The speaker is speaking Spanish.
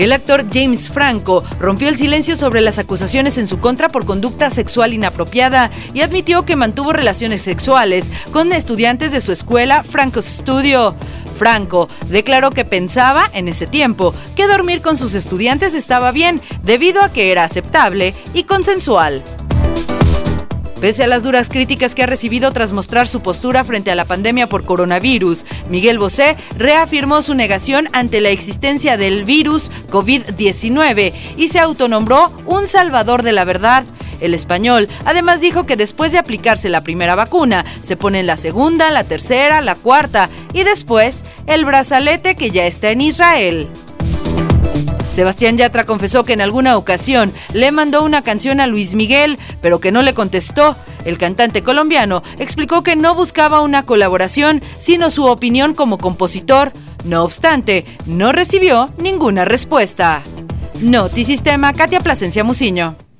El actor James Franco rompió el silencio sobre las acusaciones en su contra por conducta sexual inapropiada y admitió que mantuvo relaciones sexuales con estudiantes de su escuela Franco Studio. Franco declaró que pensaba, en ese tiempo, que dormir con sus estudiantes estaba bien, debido a que era aceptable y consensual. Pese a las duras críticas que ha recibido tras mostrar su postura frente a la pandemia por coronavirus, Miguel Bosé reafirmó su negación ante la existencia del virus COVID-19 y se autonombró un salvador de la verdad. El español además dijo que después de aplicarse la primera vacuna, se ponen la segunda, la tercera, la cuarta y después el brazalete que ya está en Israel. Sebastián Yatra confesó que en alguna ocasión le mandó una canción a Luis Miguel, pero que no le contestó. El cantante colombiano explicó que no buscaba una colaboración, sino su opinión como compositor. No obstante, no recibió ninguna respuesta. Notisistema, Katia Plasencia Muciño.